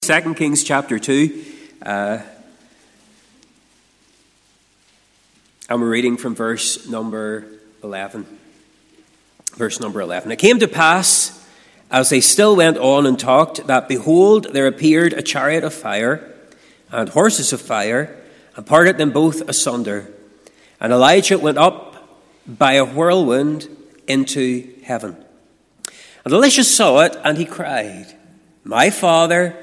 2 Kings chapter 2, and we're reading from verse number 11. Verse number 11. It came to pass, as they still went on and talked, that behold, there appeared a chariot of fire and horses of fire, and parted them both asunder. And Elijah went up by a whirlwind into heaven. And Elisha saw it, and he cried, my father,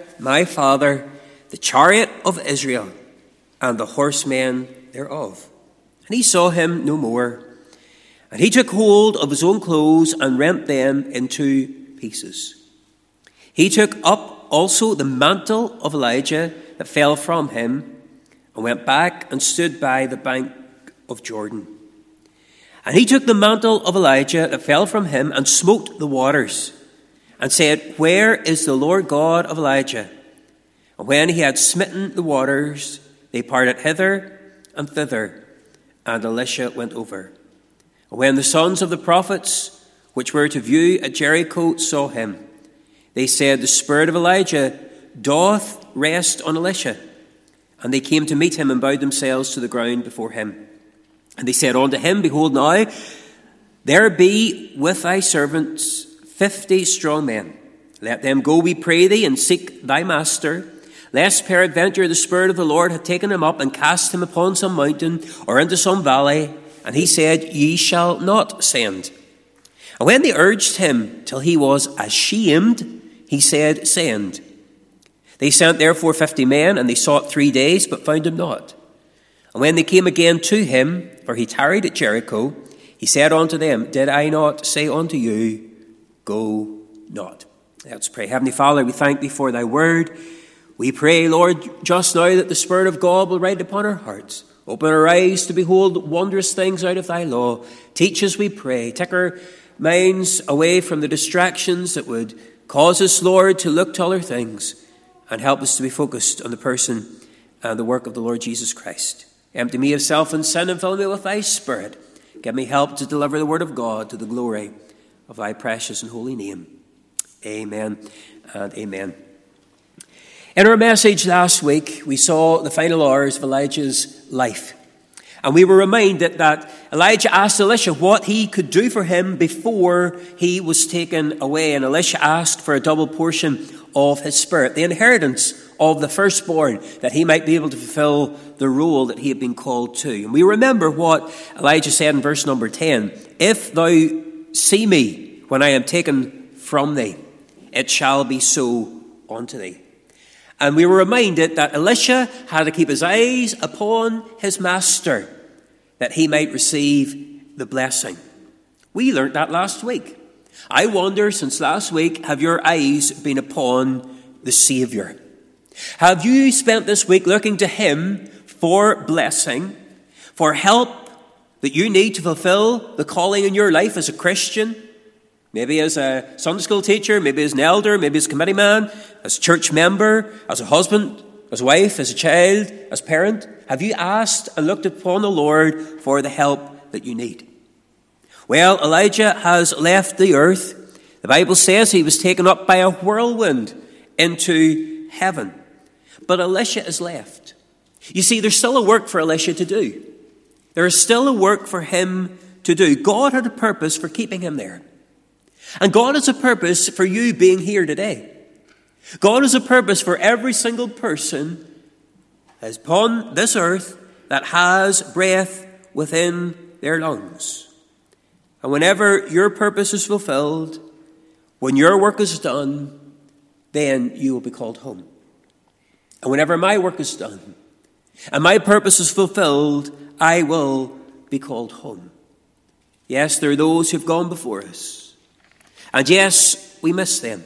the chariot of Israel, and the horsemen thereof. And he saw him no more. And he took hold of his own clothes and rent them in two pieces. He took up also the mantle of Elijah that fell from him, and went back and stood by the bank of Jordan. And he took the mantle of Elijah that fell from him, and smote the waters, and said, where is the Lord God of Elijah? And when he had smitten the waters, they parted hither and thither, and Elisha went over. And when the sons of the prophets, which were to view at Jericho, saw him, they said, the spirit of Elijah doth rest on Elisha. And they came to meet him, and bowed themselves to the ground before him. And they said unto him, behold now, there be with thy servants 50 strong men. Let them go, we pray thee, and seek thy master, lest peradventure the Spirit of the Lord hath taken him up, and cast him upon some mountain, or into some valley. And he said, ye shall not send. And when they urged him till he was ashamed, he said, send. They sent therefore 50 men, and they sought 3 days, but found him not. And when they came again to him, for he tarried at Jericho, he said unto them, did I not say unto you, go not? Let's pray. Heavenly Father, we thank thee for thy word. We pray, Lord, just now that the Spirit of God will write upon our hearts. Open our eyes to behold wondrous things out of thy law. Teach us, we pray. Take our minds away from the distractions that would cause us, Lord, to look to other things, and help us to be focused on the person and the work of the Lord Jesus Christ. Empty me of self and sin, and fill me with thy Spirit. Give me help to deliver the word of God to the glory of thy precious and holy name. Amen and amen. In our message last week, we saw the final hours of Elijah's life. And we were reminded that Elijah asked Elisha what he could do for him before he was taken away. And Elisha asked for a double portion of his spirit, the inheritance of the firstborn, that he might be able to fulfill the role that he had been called to. And we remember what Elijah said in verse number 10. If thou see me when I am taken from thee, it shall be so unto thee. And we were reminded that Elisha had to keep his eyes upon his master, that he might receive the blessing. We learnt that last week. I wonder, since last week, have your eyes been upon the Saviour? Have you spent this week looking to him for blessing, for help that you need to fulfill the calling in your life as a Christian? Maybe as a Sunday school teacher, maybe as an elder, maybe as a committee man, as a church member, as a husband, as a wife, as a child, as a parent. Have you asked and looked upon the Lord for the help that you need? Well, Elijah has left the earth. The Bible says he was taken up by a whirlwind into heaven. But Elisha is left. You see, there's still a work for Elisha to do. There is still a work for him to do. God had a purpose for keeping him there. And God has a purpose for you being here today. God has a purpose for every single person that is upon this earth that has breath within their lungs. And whenever your purpose is fulfilled, when your work is done, then you will be called home. And whenever my work is done and my purpose is fulfilled, I will be called home. Yes, there are those who've gone before us. And yes, we miss them.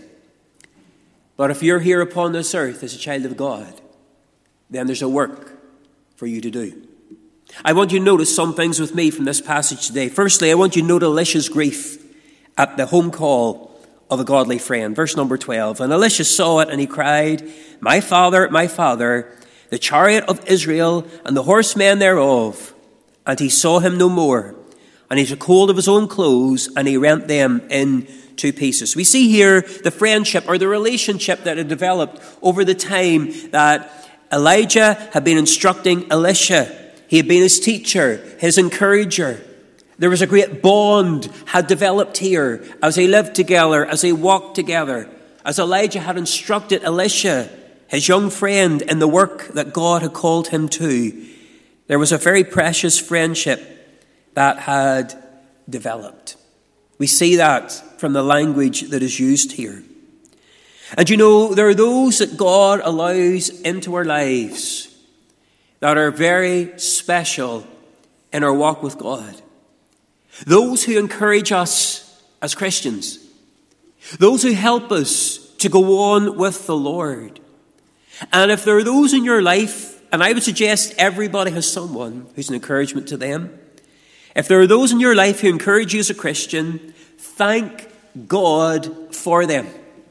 But if you're here upon this earth as a child of God, then there's a work for you to do. I want you to notice some things with me from this passage today. Firstly, I want you to note Elisha's grief at the home call of a godly friend. Verse number 12. And Elisha saw it, and he cried, my father, the chariot of Israel, and the horsemen thereof. And he saw him no more. and he took hold of his own clothes and he rent them in two pieces. We see here the friendship or the relationship that had developed over the time that Elijah had been instructing Elisha. He had been his teacher, his encourager. There was a great bond had developed here as they lived together, as they walked together, as Elijah had instructed Elisha, his young friend, in the work that God had called him to. There was a very precious friendship that had developed. We see that from the language that is used here. And you know, there are those that God allows into our lives that are very special in our walk with God. Those who encourage us as Christians. Those who help us to go on with the Lord. And if there are those in your life, and I would suggest everybody has someone who's an encouragement to them. If there are those in your life who encourage you as a Christian, thank God for them.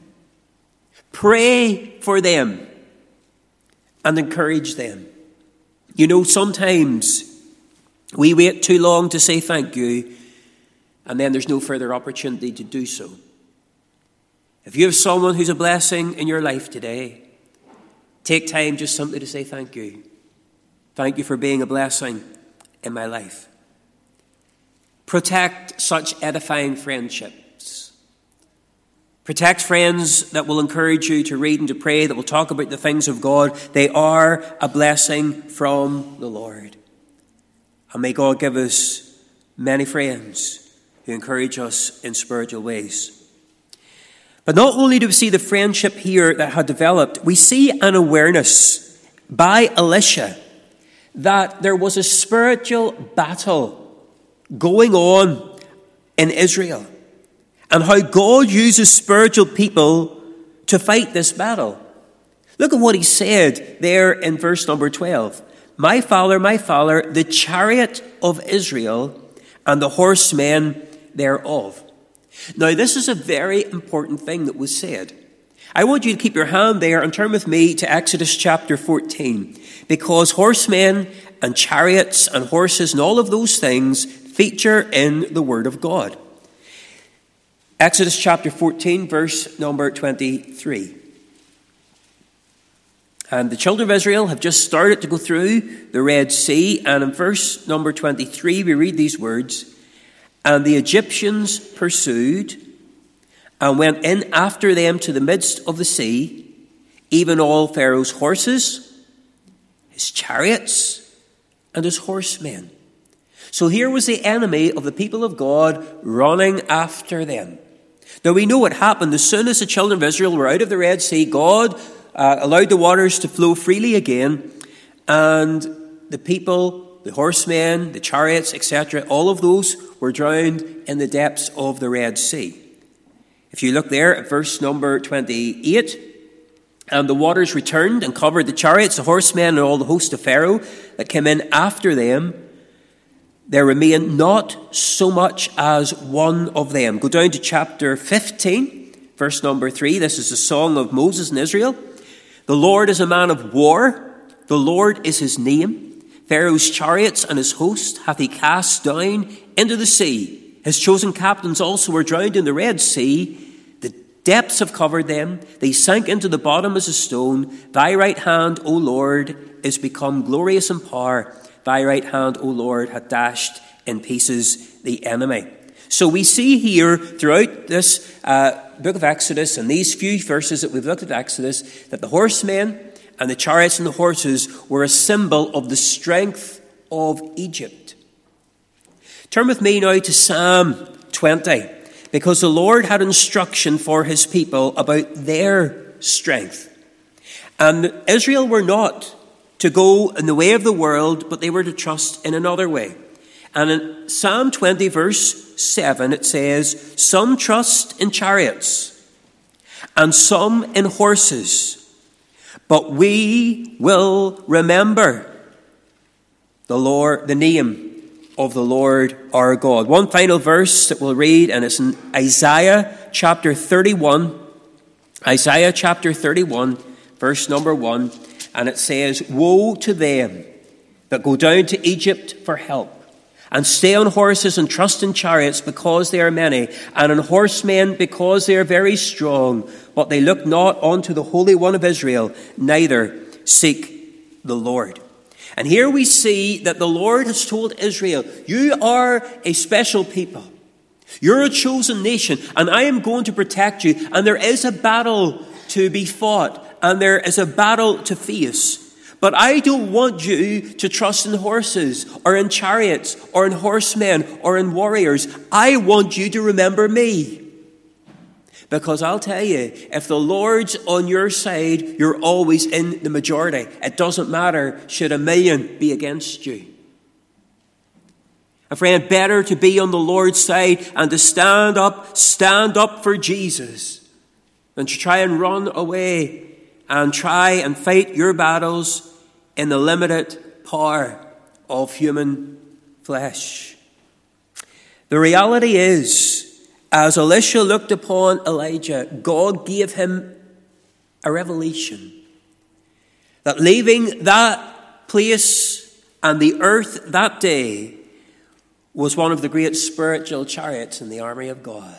Pray for them and encourage them. You know, sometimes we wait too long to say thank you, and then there's no further opportunity to do so. If you have someone who's a blessing in your life today, take time just simply to say thank you. Thank you for being a blessing in my life. Protect such edifying friendships. Protect friends that will encourage you to read and to pray, that will talk about the things of God. They are a blessing from the Lord. And may God give us many friends who encourage us in spiritual ways. But not only do we see the friendship here that had developed, we see an awareness by Elisha that there was a spiritual battle going on in Israel, and how God uses spiritual people to fight this battle. Look at what he said there in verse number 12. My father, the chariot of Israel and the horsemen thereof. Now, this is a very important thing that was said. I want you to keep your hand there and turn with me to Exodus chapter 14, because horsemen and chariots and horses and all of those things feature in the Word of God. Exodus chapter 14, verse number 23. And the children of Israel have just started to go through the Red Sea, and in verse number 23 we read these words, and the Egyptians pursued and went in after them to the midst of the sea, even all Pharaoh's horses, his chariots, and his horsemen. So here was the enemy of the people of God running after them. Now we know what happened. As soon as the children of Israel were out of the Red Sea, God allowed the waters to flow freely again, and the people, the horsemen, the chariots, etc., all of those were drowned in the depths of the Red Sea. If you look there at verse number 28, and the waters returned and covered the chariots, the horsemen, and all the host of Pharaoh that came in after them. There remained not so much as one of them. Go down to chapter 15, verse number 3. This is the song of Moses in Israel. The Lord is a man of war. The Lord is his name. Pharaoh's chariots and his host hath he cast down into the sea. His chosen captains also were drowned in the Red Sea. The depths have covered them. They sank into the bottom as a stone. Thy right hand, O Lord, is become glorious in power. Thy right hand, O Lord, hath dashed in pieces the enemy. So we see here throughout this book of Exodus and these few verses that we've looked at Exodus, that the horsemen and the chariots and the horses were a symbol of the strength of Egypt. Turn with me now to Psalm 20, because the Lord had instruction for his people about their strength. And Israel were not to go in the way of the world, but they were to trust in another way. And in Psalm 20, verse 7, it says, some trust in chariots, and some in horses, but we will remember the Lord, the name of the Lord our God. One final verse that we'll read, and it's in Isaiah chapter 31. Isaiah chapter 31, verse number 1. And it says, woe to them that go down to Egypt for help, and stay on horses and trust in chariots because they are many, and on horsemen because they are very strong. But they look not unto the Holy One of Israel, neither seek the Lord. And here we see that the Lord has told Israel, you are a special people. You're a chosen nation, and I am going to protect you. And there is a battle to be fought, and there is a battle to face. But I don't want you to trust in horses, or in chariots, or in horsemen, or in warriors. I want you to remember me. Because I'll tell you, if the Lord's on your side, you're always in the majority. It doesn't matter should 1,000,000 be against you. A friend, better to be on the Lord's side and to stand up for Jesus, than to try and run away and try and fight your battles in the limited power of human flesh. The reality is, as Elisha looked upon Elijah, God gave him a revelation that leaving that place and the earth that day was one of the great spiritual chariots in the army of God.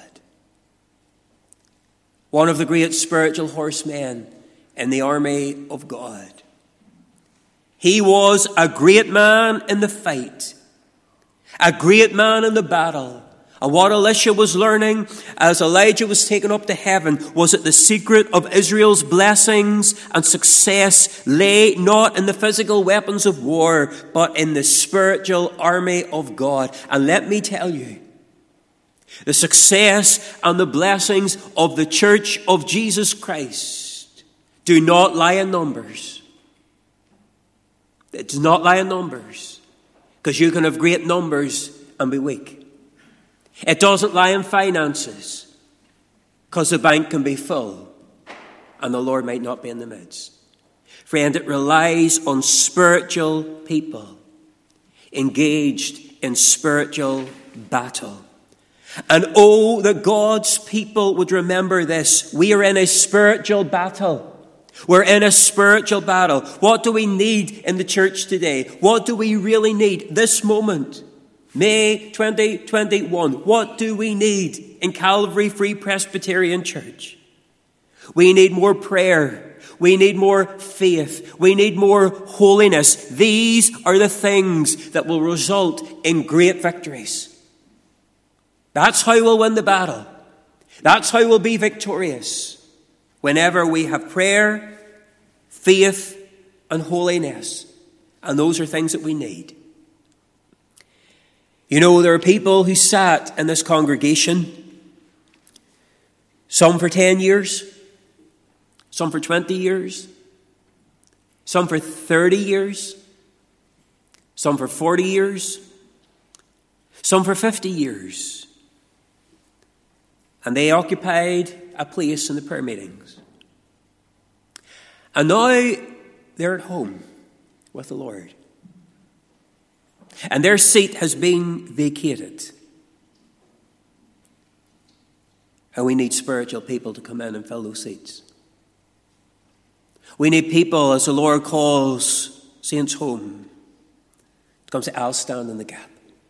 One of the great spiritual horsemen in the army of God. He was a great man in the fight, a great man in the battle. And what Elisha was learning as Elijah was taken up to heaven was that the secret of Israel's blessings and success lay not in the physical weapons of war, but in the spiritual army of God. And let me tell you, the success and the blessings of the Church of Jesus Christ do not lie in numbers. It does not lie in numbers, because you can have great numbers and be weak. It doesn't lie in finances, because the bank can be full and the Lord might not be in the midst. Friend, it relies on spiritual people engaged in spiritual battle. And oh, that God's people would remember this. We are in a spiritual battle. We're in a spiritual battle. What do we need in the church today? What do we really need this moment? May 2021. What do we need in Calvary Free Presbyterian Church? We need more prayer. We need more faith. We need more holiness. These are the things that will result in great victories. That's how we'll win the battle. That's how we'll be victorious. Whenever we have prayer, faith, and holiness. And those are things that we need. You know, there are people who sat in this congregation, some for 10 years, some for 20 years, some for 30 years, some for 40 years, some for 50 years. And they occupied a place in the prayer meetings. And now they're at home with the Lord. And their seat has been vacated. And we need spiritual people to come in and fill those seats. We need people, as the Lord calls saints home, to come say, I'll stand in the gap.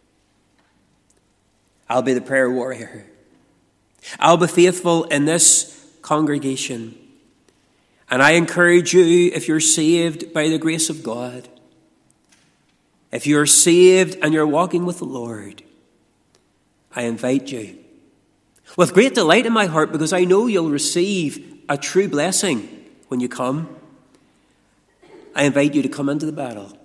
I'll be the prayer warrior. I'll be faithful in this congregation. And I encourage you, if you're saved by the grace of God, if you're saved and you're walking with the Lord, I invite you, with great delight in my heart, because I know you'll receive a true blessing when you come. I invite you to come into the battle.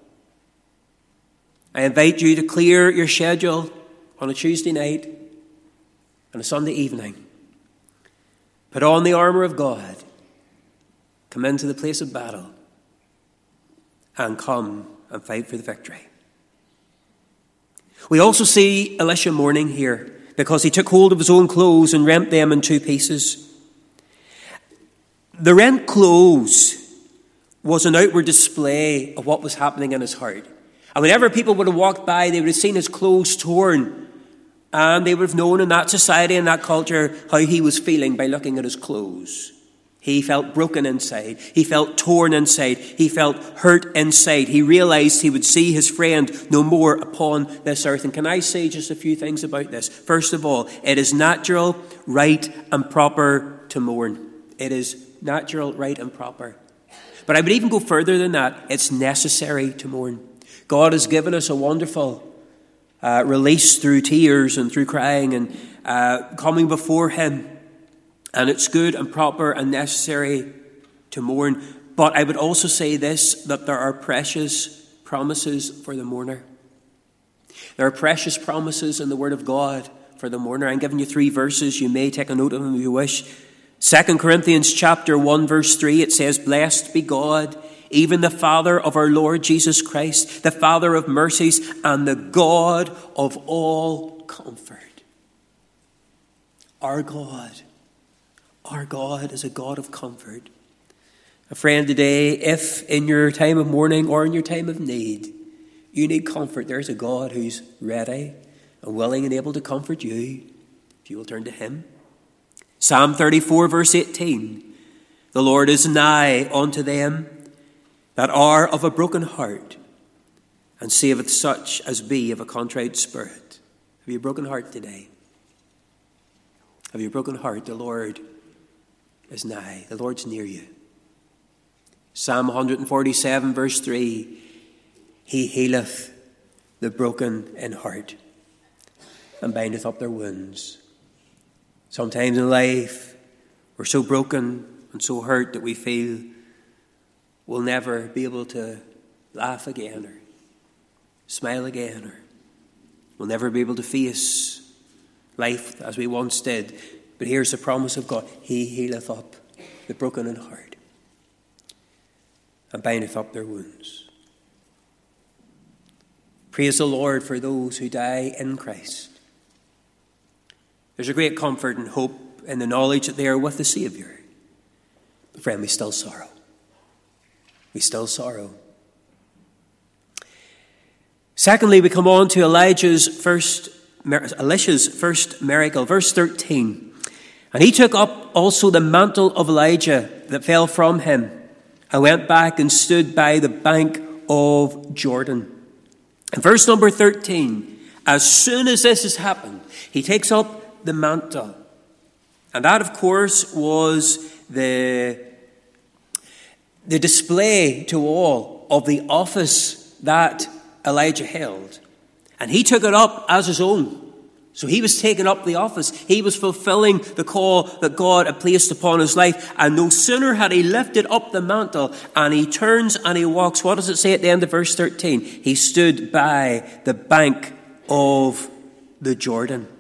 I invite you to clear your schedule on a Tuesday night and a Sunday evening. Put on the armour of God. Come into the place of battle. And come and fight for the victory. We also see Elisha mourning here, because he took hold of his own clothes and rent them in 2 pieces. The rent clothes was an outward display of what was happening in his heart. And whenever people would have walked by, they would have seen his clothes torn. And they would have known in that society and that culture how he was feeling by looking at his clothes. He felt broken inside. He felt torn inside. He felt hurt inside. He realized he would see his friend no more upon this earth. And can I say just a few things about this? First of all, it is natural, right, and proper to mourn. It is natural, right, and proper. But I would even go further than that. It's necessary to mourn. God has given us a wonderful release through tears and through crying and coming before him. And it's good and proper and necessary to mourn. But I would also say this, that there are precious promises for the mourner. There are precious promises in the Word of God for the mourner. I'm giving you 3 verses. You may take a note of them if you wish. 2 Corinthians chapter 1, verse 3, it says, "Blessed be God, even the Father of our Lord Jesus Christ, the Father of mercies and the God of all comfort." Our God is a God of comfort. A friend, today, if in your time of mourning or in your time of need, you need comfort, there's a God who's ready and willing and able to comfort you if you will turn to him. Psalm 34, verse 18, "The Lord is nigh unto them that are of a broken heart, and saveth such as be of a contrite spirit." Have you a broken heart today? Have you a broken heart? The Lord is nigh. The Lord's near you. Psalm 147, verse 3, "He healeth the broken in heart, and bindeth up their wounds." Sometimes in life, we're so broken and so hurt that we feel we'll never be able to laugh again or smile again, or we'll never be able to face life as we once did. But here's the promise of God. He healeth up the broken in heart, and bindeth up their wounds. Praise the Lord for those who die in Christ. There's a great comfort and hope in the knowledge that they are with the Saviour. But friend, we still sorrow. We still sorrow. Secondly, we come on to Elisha's first miracle. Verse 13. "And he took up also the mantle of Elijah that fell from him, and went back and stood by the bank of Jordan." In verse number 13, as soon as this has happened, he takes up the mantle. And that, of course, was the display to all of the office that Elijah held. And he took it up as his own. So he was taking up the office. He was fulfilling the call that God had placed upon his life. And no sooner had he lifted up the mantle and he turns and he walks. What does it say at the end of verse 13? He stood by the bank of the Jordan.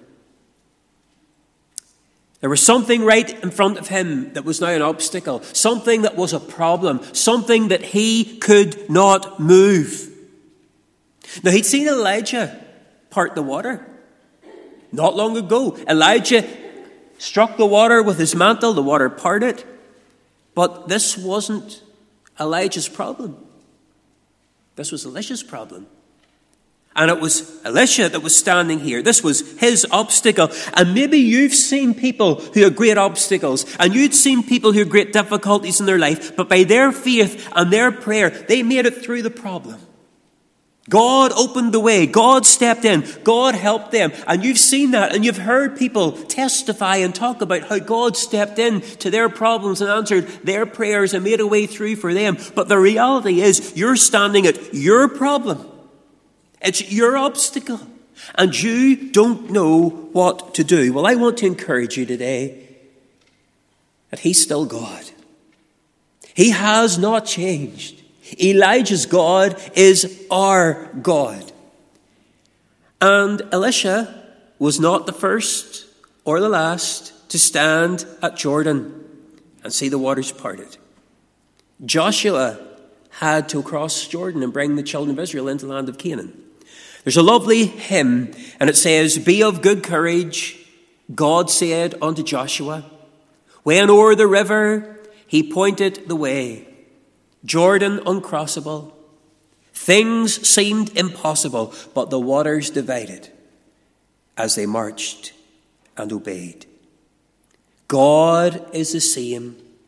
There was something right in front of him that was now an obstacle. Something that was a problem. Something that he could not move. Now, he'd seen Elijah part the water. Not long ago, Elijah struck the water with his mantle. The water parted. But this wasn't Elijah's problem. This was Elisha's problem. And it was Elisha that was standing here. This was his obstacle. And maybe you've seen people who have great obstacles. And you've seen people who have great difficulties in their life. But by their faith and their prayer, they made it through the problem. God opened the way. God stepped in. God helped them. And you've seen that. And you've heard people testify and talk about how God stepped in to their problems and answered their prayers and made a way through for them. But the reality is you're standing at your problem. It's your obstacle. And you don't know what to do. Well, I want to encourage you today that he's still God. He has not changed. Elijah's God is our God. And Elisha was not the first or the last to stand at Jordan and see the waters parted. Joshua had to cross Jordan and bring the children of Israel into the land of Canaan. There's a lovely hymn, and it says, "Be of good courage, God said unto Joshua, when o'er the river he pointed the way, Jordan uncrossable. Things seemed impossible, but the waters divided as they marched and obeyed." God is the same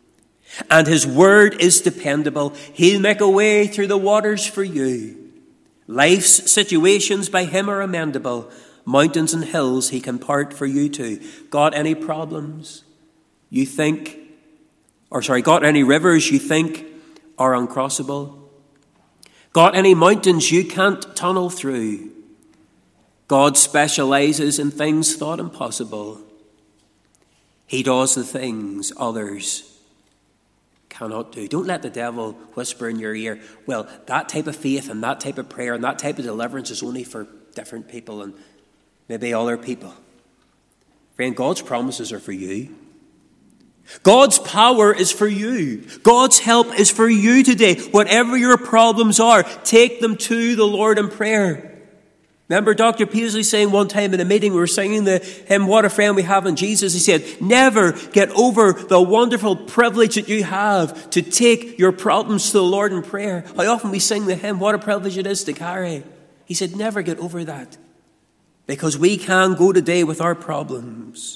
And his word is dependable. He'll make a way through the waters for you. Life's situations by him are amendable. Mountains and hills he can part for you too. Got any problems you think, got any rivers you think are uncrossable? Got any mountains you can't tunnel through? God specializes in things thought impossible. He does the things others cannot do. Don't let the devil whisper in your ear, well, that type of faith and that type of prayer and that type of deliverance is only for different people and maybe other people. Friend, God's promises are for you. God's power is for you. God's help is for you today. Whatever your problems are, take them to the Lord in prayer. Remember Dr. Peasley saying one time in a meeting, we were singing the hymn, What a Friend We Have in Jesus. He said, never get over the wonderful privilege that you have to take your problems to the Lord in prayer. How often we sing the hymn, what a privilege it is to carry. He said, never get over that. Because we can go today with our problems.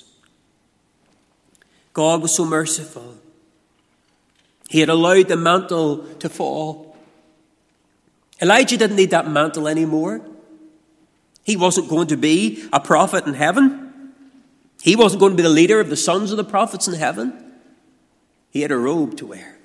God was so merciful. He had allowed the mantle to fall. Elijah didn't need that mantle anymore. He wasn't going to be a prophet in heaven. He wasn't going to be the leader of the sons of the prophets in heaven. He had a robe to wear.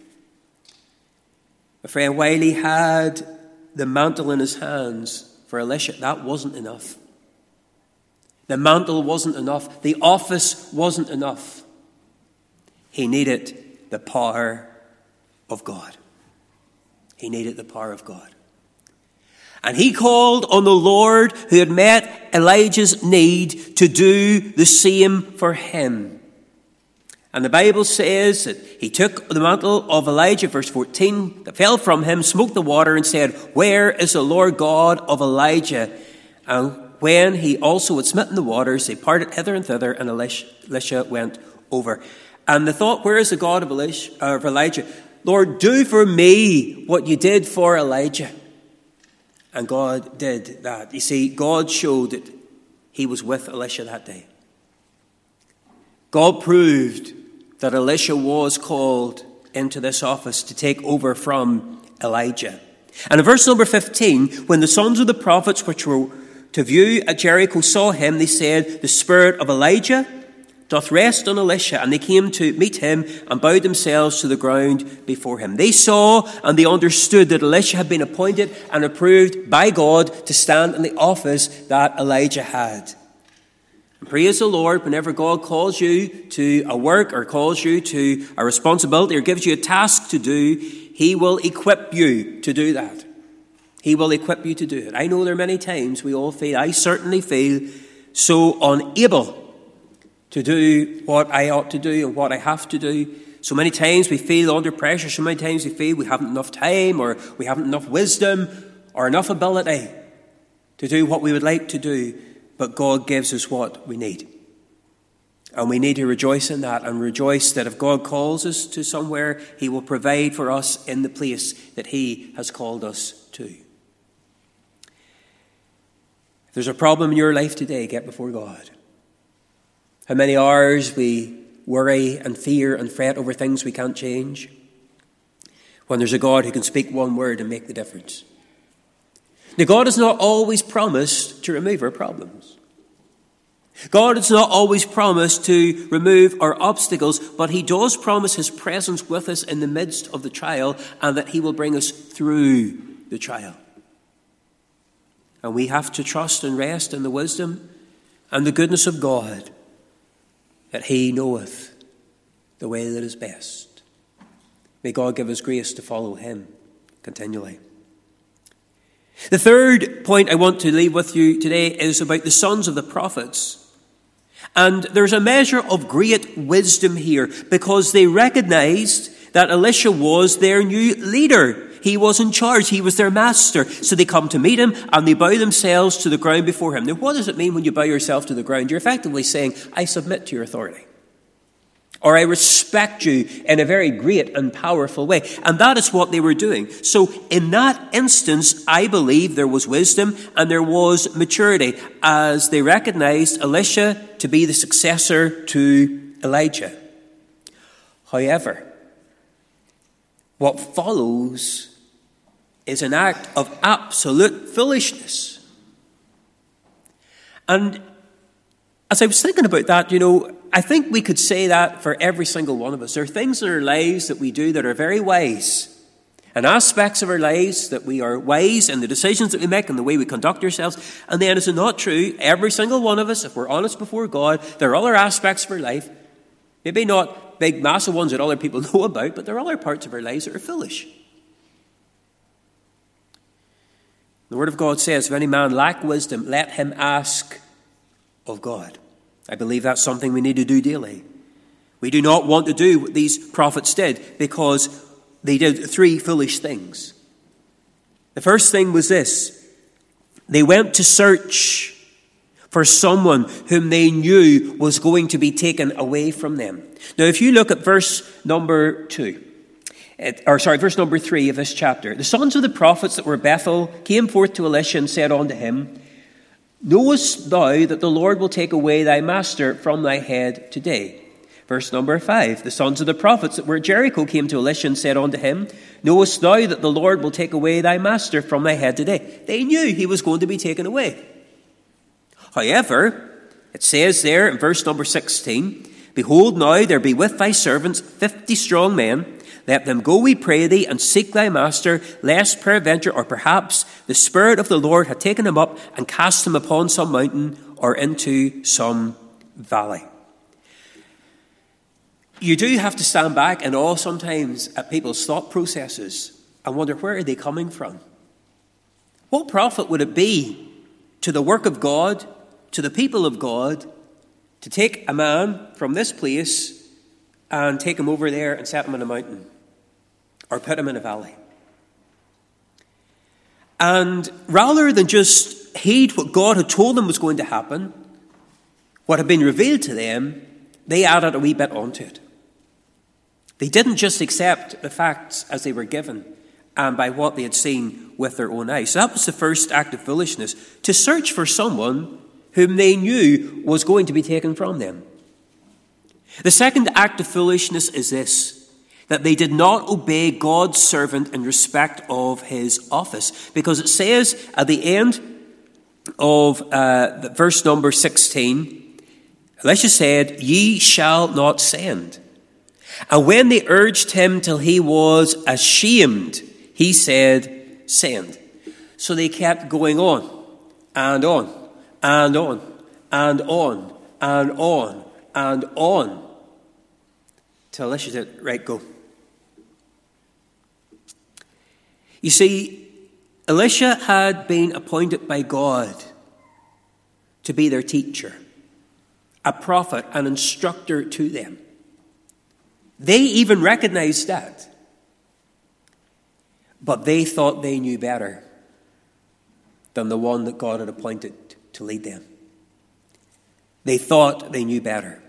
My friend, while he had the mantle in his hands for Elisha, that wasn't enough. The mantle wasn't enough. The office wasn't enough. He needed the power of God. He needed the power of God. And he called on the Lord who had met Elijah's need to do the same for him. And the Bible says that he took the mantle of Elijah, verse 14, that fell from him, smote the water and said, where is the Lord God of Elijah? And when he also had smitten the waters, they parted hither and thither, and Elisha went over. And the thought, where is the God of Elijah? Lord, do for me what you did for Elijah. And God did that. You see, God showed that he was with Elisha that day. God proved that Elisha was called into this office to take over from Elijah. And in verse number 15, when the sons of the prophets which were to view at Jericho saw him, they said, the spirit of Elijah doth rest on Elisha. And they came to meet him and bowed themselves to the ground before him. They saw and they understood that Elisha had been appointed and approved by God to stand in the office that Elijah had. And praise the Lord, whenever God calls you to a work or calls you to a responsibility or gives you a task to do, he will equip you to do that. He will equip you to do it. I know there are many times we all feel, I certainly feel so unable to do what I ought to do and what I have to do. So many times we feel under pressure. So many times we feel we haven't enough time or we haven't enough wisdom or enough ability to do what we would like to do. But God gives us what we need. And we need to rejoice in that and rejoice that if God calls us to somewhere, he will provide for us in the place that he has called us to. If there's a problem in your life today, get before God. How many hours we worry and fear and fret over things we can't change, when there's a God who can speak one word and make the difference. Now, God has not always promised to remove our problems. God has not always promised to remove our obstacles, but he does promise his presence with us in the midst of the trial and that he will bring us through the trial. And we have to trust and rest in the wisdom and the goodness of God, that he knoweth the way that is best. May God give us grace to follow him continually. The third point I want to leave with you today is about the sons of the prophets. And there's a measure of great wisdom here because they recognized that Elisha was their new leader. He was in charge. He was their master. So they come to meet him and they bow themselves to the ground before him. Now, what does it mean when you bow yourself to the ground? You're effectively saying, I submit to your authority. Or I respect you in a very great and powerful way. And that is what they were doing. So in that instance, I believe there was wisdom and there was maturity as they recognized Elisha to be the successor to Elijah. However, what follows is an act of absolute foolishness. And as I was thinking about that, I think we could say that for every single one of us. There are things in our lives that we do that are very wise, and aspects of our lives that we are wise in the decisions that we make and the way we conduct ourselves. And then, is it not true, every single one of us, if we're honest before God, there are other aspects of our life, maybe not big, massive ones that other people know about, but there are other parts of our lives that are foolish. The Word of God says, if any man lack wisdom, let him ask of God. I believe that's something we need to do daily. We do not want to do what these prophets did, because they did three foolish things. The first thing was this: they went to search for someone whom they knew was going to be taken away from them. Now, if you look at verse number 3 of this chapter. The sons of the prophets that were at Bethel came forth to Elisha and said unto him, Knowest thou that the Lord will take away thy master from thy head today? Verse number 5, the sons of the prophets that were at Jericho came to Elisha and said unto him, Knowest thou that the Lord will take away thy master from thy head today? They knew he was going to be taken away. However, it says there in verse number 16, Behold, now there be with thy servants 50 strong men. Let them go, we pray thee, and seek thy master, lest peradventure, or perhaps, the Spirit of the Lord had taken him up and cast him upon some mountain or into some valley. You do have to stand back in awe sometimes at people's thought processes and wonder, where are they coming from? What profit would it be to the work of God, to the people of God, to take a man from this place and take him over there and set him in a mountain or put him in a valley? And rather than just heed what God had told them was going to happen, what had been revealed to them, they added a wee bit onto it. They didn't just accept the facts as they were given and by what they had seen with their own eyes. So that was the first act of foolishness, to search for someone whom they knew was going to be taken from them. The second act of foolishness is this, that they did not obey God's servant in respect of his office. Because it says at the end of verse number 16, Elisha said, Ye shall not send. And when they urged him till he was ashamed, he said, Send. So they kept going on and on and on and on and on and on till Elisha said, Right, go. You see, Elisha had been appointed by God to be their teacher, a prophet, an instructor to them. They even recognized that. But they thought they knew better than the one that God had appointed to lead them. They thought they knew better.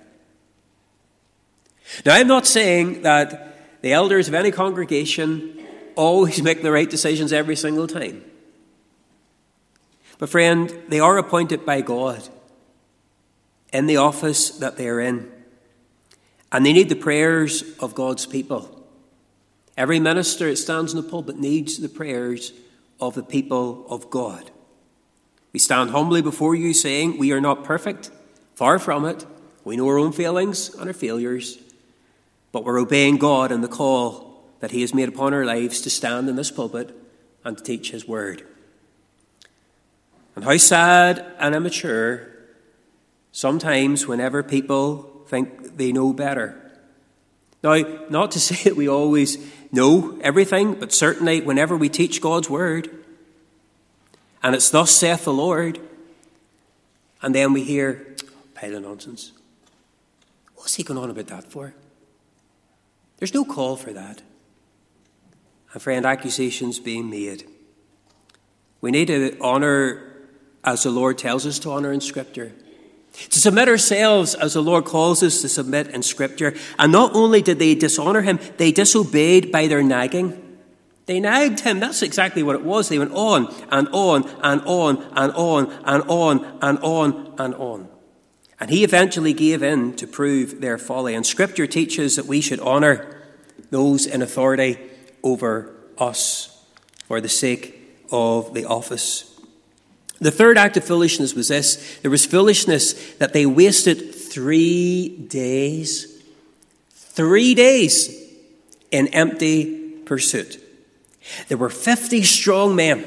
Now, I'm not saying that the elders of any congregation always make the right decisions every single time. But friend, they are appointed by God in the office that they are in. And they need the prayers of God's people. Every minister that stands in the pulpit needs the prayers of the people of God. We stand humbly before you saying, we are not perfect, far from it. We know our own failings and our failures, but we're obeying God and the call that he has made upon our lives to stand in this pulpit and to teach his word. And how sad and immature sometimes whenever people think they know better. Now, not to say that we always know everything, but certainly whenever we teach God's word, and it's thus saith the Lord, and then we hear, pile of nonsense. What's he going on about that for? There's no call for that. And friend, accusations being made. We need to honour as the Lord tells us to honour in Scripture. To submit ourselves as the Lord calls us to submit in Scripture. And not only did they dishonour him, they disobeyed by their nagging. They nagged him. That's exactly what it was. They went on and on and on and on and on and on and on. And he eventually gave in to prove their folly. And Scripture teaches that we should honour those in authority over us for the sake of the office. The third act of foolishness was this. There was foolishness that they wasted 3 days. 3 days in empty pursuit. There were 50 strong men.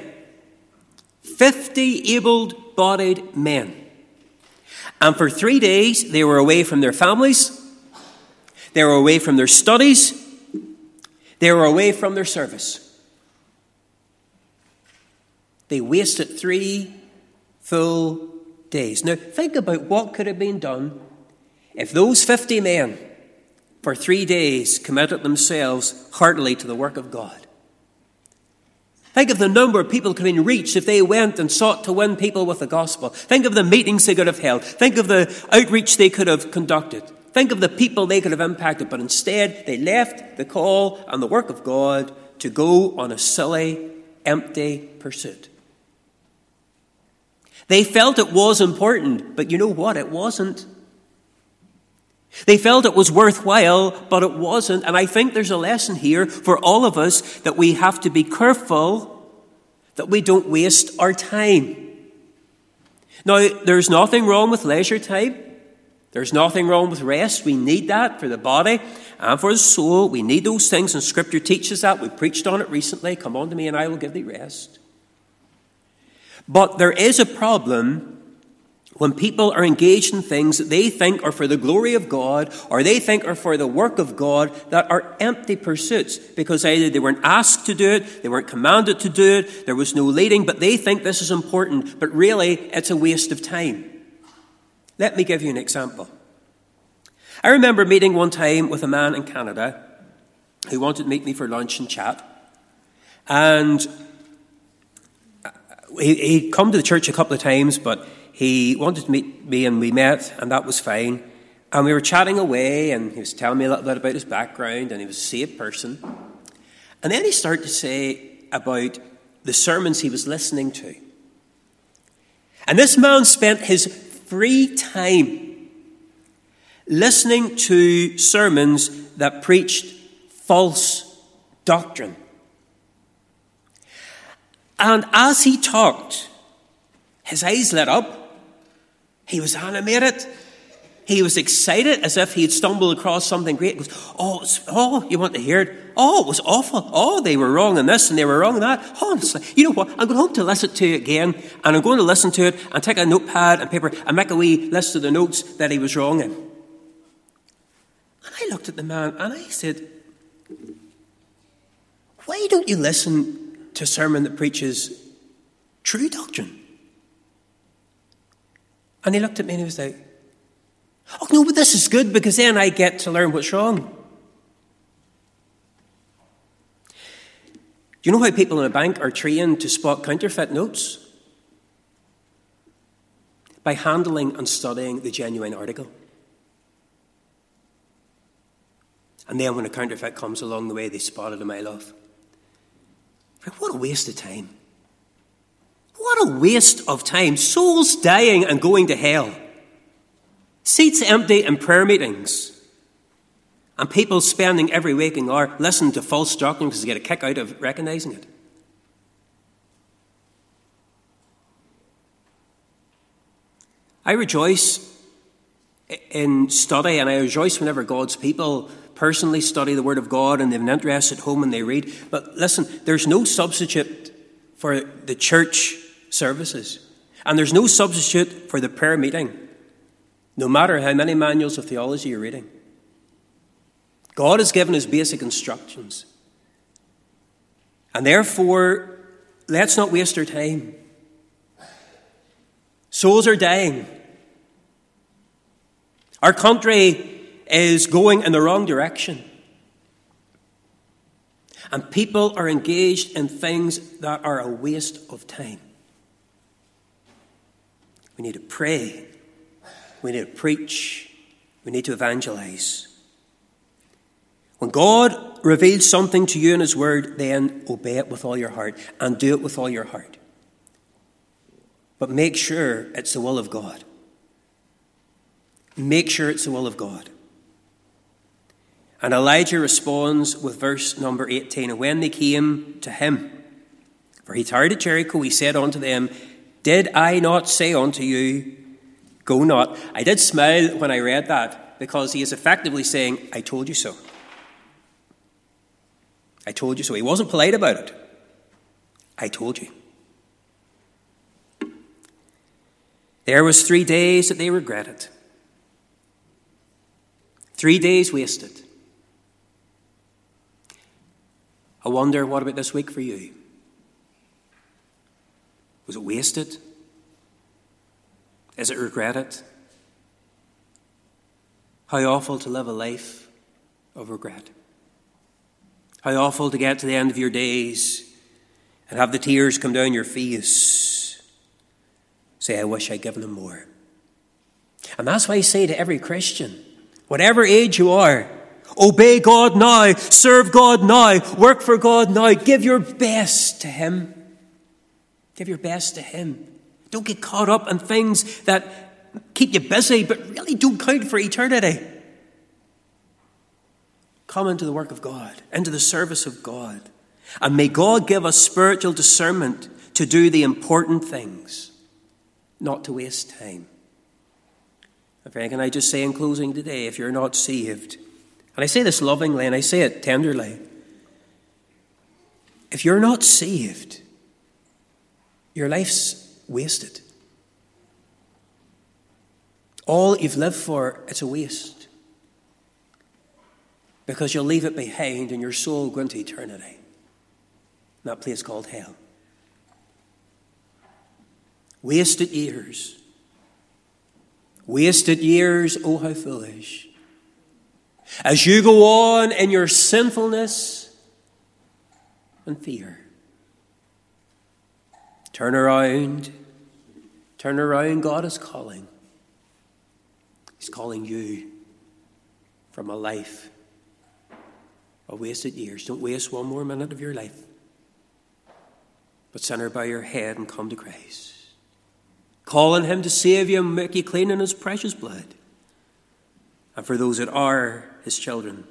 50 able-bodied men. And for 3 days, they were away from their families. They were away from their studies. They were away from their service. They wasted 3 full days. Now, think about what could have been done if those 50 men, for 3 days, committed themselves heartily to the work of God. Think of the number of people could have been reached if they went and sought to win people with the gospel. Think of the meetings they could have held. Think of the outreach they could have conducted. Think of the people they could have impacted. But instead, they left the call and the work of God to go on a silly, empty pursuit. They felt it was important, but you know what? It wasn't. They felt it was worthwhile, but it wasn't. And I think there's a lesson here for all of us that we have to be careful that we don't waste our time. Now, there's nothing wrong with leisure time. There's nothing wrong with rest. We need that for the body and for the soul. We need those things, and Scripture teaches that. We preached on it recently. Come unto me and I will give thee rest. But there is a problem when people are engaged in things that they think are for the glory of God, or they think are for the work of God, that are empty pursuits, because either they weren't asked to do it, they weren't commanded to do it, there was no leading, but they think this is important, but really it's a waste of time. Let me give you an example. I remember meeting one time with a man in Canada who wanted to meet me for lunch and chat, and he'd come to the church a couple of times, but he wanted to meet me, and we met, and that was fine. And we were chatting away, and he was telling me a little bit about his background, and he was a saved person. And then he started to say about the sermons he was listening to. And this man spent his free time listening to sermons that preached false doctrine. And as he talked, his eyes lit up. He was animated. He was excited as if he had stumbled across something great. He goes, oh, you want to hear it? Oh, it was awful. Oh, they were wrong in this and they were wrong in that. Honestly, you know what? I'm going home to listen to it again, and I'm going to listen to it and take a notepad and paper and make a wee list of the notes that he was wrong in. And I looked at the man and I said, why don't you listen to a sermon that preaches true doctrine? And he looked at me and he was like, oh, no, but this is good because then I get to learn what's wrong. Do you know how people in a bank are trained to spot counterfeit notes? By handling and studying the genuine article. And then when a counterfeit comes along the way, they spot it a mile off. What a waste of time. What a waste of time. Souls dying and going to hell. Seats empty in prayer meetings. And people spending every waking hour listening to false doctrine because they get a kick out of recognizing it. I rejoice in study, and I rejoice whenever God's people personally study the Word of God and they have an interest at home and they read. But listen, there's no substitute for the church services. And there's no substitute for the prayer meeting, no matter how many manuals of theology you're reading. God has given us basic instructions. And therefore, let's not waste our time. Souls are dying. Our country is going in the wrong direction. And people are engaged in things that are a waste of time. We need to pray. We need to preach. We need to evangelize. When God reveals something to you in His Word, then obey it with all your heart and do it with all your heart. But make sure it's the will of God. Make sure it's the will of God. And Elijah responds with verse number 18. And when they came to him, for he tarried at Jericho, he said unto them, Did I not say unto you, go not? I did smile when I read that, because he is effectively saying, I told you so. I told you so. He wasn't polite about it. I told you. There was 3 days that they regretted. 3 days wasted. I wonder, what about this week for you? Was it wasted? Is it regretted? How awful to live a life of regret. How awful to get to the end of your days and have the tears come down your face. Say, I wish I'd given him more. And that's why I say to every Christian, whatever age you are, obey God now, serve God now, work for God now, give your best to him. Give your best to him. Don't get caught up in things that keep you busy but really don't count for eternity. Come into the work of God, into the service of God. And may God give us spiritual discernment to do the important things, not to waste time. And friend, can I just say in closing today, if you're not saved, and I say this lovingly and I say it tenderly, if you're not saved, your life's wasted. All you've lived for, it's a waste. Because you'll leave it behind and your soul will go into eternity. In that place called hell. Wasted years. Wasted years, oh how foolish. As you go on in your sinfulness and fear. Turn around. Turn around. God is calling. He's calling you from a life of wasted years. Don't waste one more minute of your life. But sinner, bow your head and come to Christ. Call on him to save you and make you clean in his precious blood. And for those that are his children,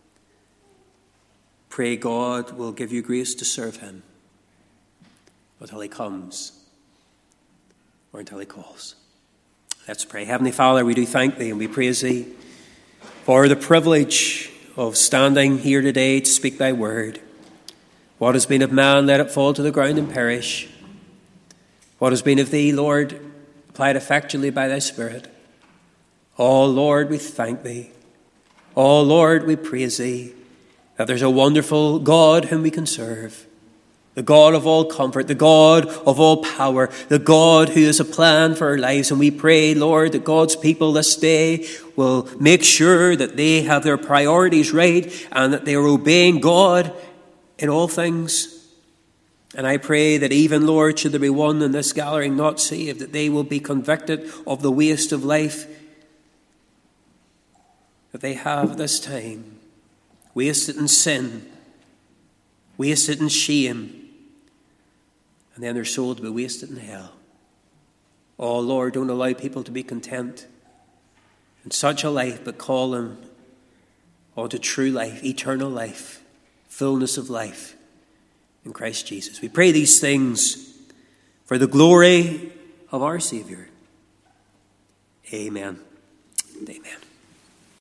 pray God will give you grace to serve him until he comes or until he calls. Let's pray. Heavenly Father, we do thank thee and we praise thee for the privilege of standing here today to speak thy word. What has been of man, let it fall to the ground and perish. What has been of thee, Lord, applied effectually by thy Spirit. Oh, Lord, we thank thee. Oh, Lord, we praise thee that there's a wonderful God whom we can serve. The God of all comfort, the God of all power, the God who has a plan for our lives. And we pray, Lord, that God's people this day will make sure that they have their priorities right and that they are obeying God in all things. And I pray that even, Lord, should there be one in this gallery not saved, that they will be convicted of the waste of life that they have at this time. Wasted in sin, wasted in shame, and then their soul to be wasted in hell. Oh, Lord, don't allow people to be content in such a life, but call them onto true life, eternal life, fullness of life in Christ Jesus. We pray these things for the glory of our Savior. Amen and amen.